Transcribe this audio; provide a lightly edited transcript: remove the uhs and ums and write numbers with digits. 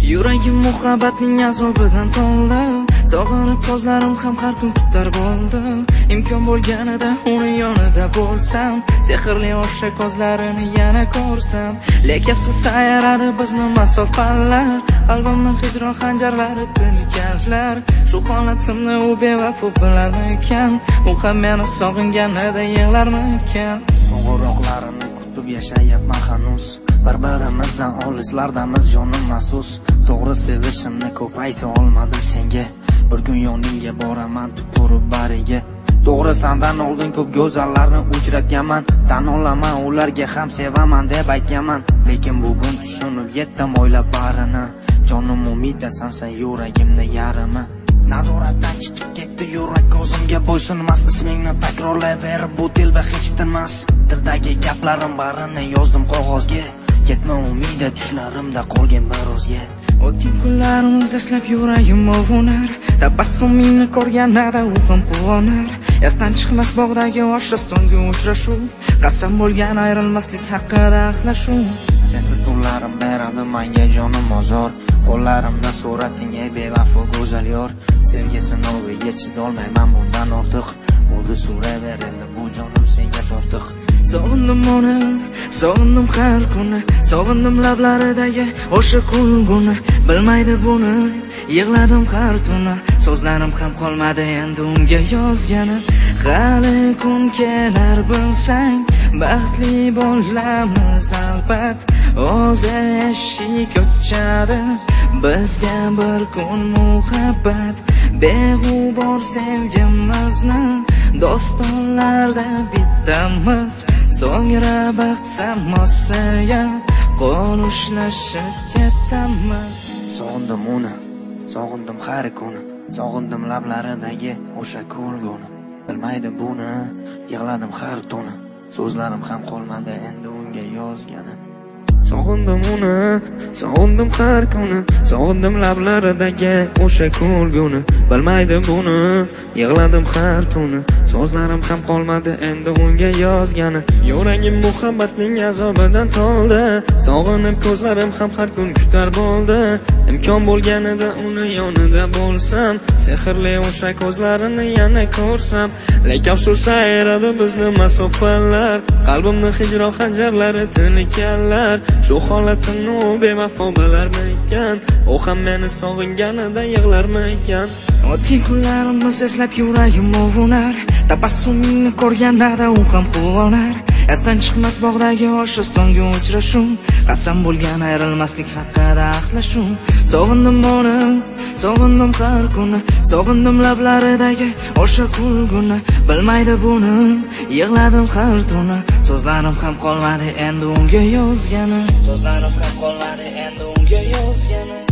Yuragim muhabbatning azobidan to'ldi. Sog'inib ko'zlarim ham har kun kutar bo'ldi. Imkon bo'lganida uni yonida bo'lsam, sehrli o'sha ko'zlarini yana ko'rsam. Lekin afsus sayradi bizni masofalar, qalbimni hijron xanjarlari tilkanlar. Shu holatimni u bevafo bilarmikan? U ham meni sog'inganida yig'larmikan? Qo'ng'iroqlarini kutib yashayapman hanuz. Bir-birimizdan olislardamiz jonim mahsus. To'g'ri sevishimni ko'p ayta olmadim senga. Bir kun yoningga boraman turib bariga. To'g'ri sandan oldin ko'p go'zallarni uchratganman. Tan olaman ularga ham sevaman deb aytganman. Lekin bugun tushunib yetdim o'ylab barini. Jonim umidasan sen yuragimni yarimi. Nazoratdan chiqib ketdi yurak ko'zimga bo'ysunmas. Ismingni takrorlayverib bu telba hech tinmas. Dildagi gaplarim barini yozdim qog'ozga. Ketma umida tushlarimda qolgan birozga. O'tgan kunlarimiz eslab yuragim ovunar. Tabassumingni ko'rganida u ham quvonar. Yasdan chiqmas bog'dagi o'sha so'nggi uchrashuv. Qasam bo'lgan ayrilmaslik haqida ahlashuv. Sensiz tunlarim beradi menga jonim ozor. Qo'llarimda surating ey bevafo go'zal yor. Sevgi sinoviga chidolmayman bundan ortiq. Bo'ldi suraver endi bu jonim senga tortiq. Sog'indim uni, sog'indim har kuni, sog'indim lablaridagi o'sha kulguni. Bilmaydi buni, yig'ladim har tuni, so'zlarim ham qolmadi endi unga yozgani. Hali kun kelar bilsang, baxtli bo'lamiz albat. O'zi eshik ochadi bizga bir kun muhabbat. Beg'ubor sevgimizni dostonlarda bitamiz. So'ngra baxt samosiga qo'l ushlashib ketamiz. Sog'indim uni, sog'indim har kuni, sog'indim lablaridagi o'sha kulguni. Bilmaydi buni, yig'ladim har tuni, so'zlarim ham qolmadi endi unga yozgani. Sog'indim uni, sog'indim har kuni, sog'indim lablaridagi o'sha kulguni. Bilmaydi buni, yig'ladim har tuni, so'zlarim ham qolmadi endi unga yozgani. Yuragim muhabbatning azobidan to'ldi. Sog'inib ko'zlarim ham har kun kutar bo'ldi. Imkon bo'lganida uni yonida bo'lsam, sehrli o'sha ko'zlarini yana ko'rsam. Lekin afsus sayradi bizni masofalar, qalbimni hijron xanjarlari tilkanlar. Shu holatimni u bevafo bilarmikan? U ham meni sog'inganida yig'larmikan? O'tgan kunlarimiz eslab yuragim ovunar. Tabassumingni ko'rganida u ham quvonar. Esdan chiqmas bog'dagi o'sha so'nggi uchrashuv. Qasam bo'lgan ayrilmaslik haqida ahlashuv. Sog'indim uni, sog'indim har kuni, sog'indim lablaridagi o'sha kulguni. Bilmaydi buni, yig'ladim har tuni, so'zlarim ham qolmadi endi unga yozgani. So'zlarim ham qolmadi endi unga yozgani.